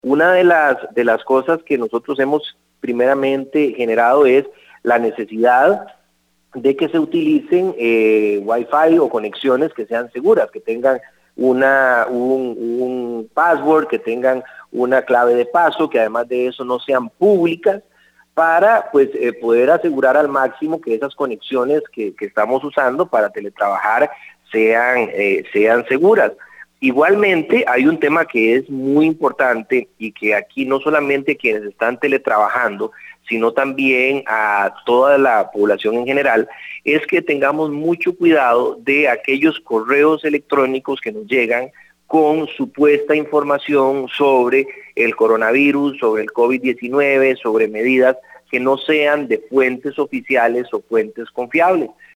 Una de las cosas que nosotros hemos primeramente generado es la necesidad de que se utilicen Wi-Fi o conexiones que sean seguras, que tengan un password, que tengan una clave de paso, que además de eso no sean públicas, para pues poder asegurar al máximo que esas conexiones que estamos usando para teletrabajar sean seguras. Igualmente, hay un tema que es muy importante y que aquí no solamente quienes están teletrabajando, sino también a toda la población en general, es que tengamos mucho cuidado de aquellos correos electrónicos que nos llegan con supuesta información sobre el coronavirus, sobre el COVID-19, sobre medidas que no sean de fuentes oficiales o fuentes confiables.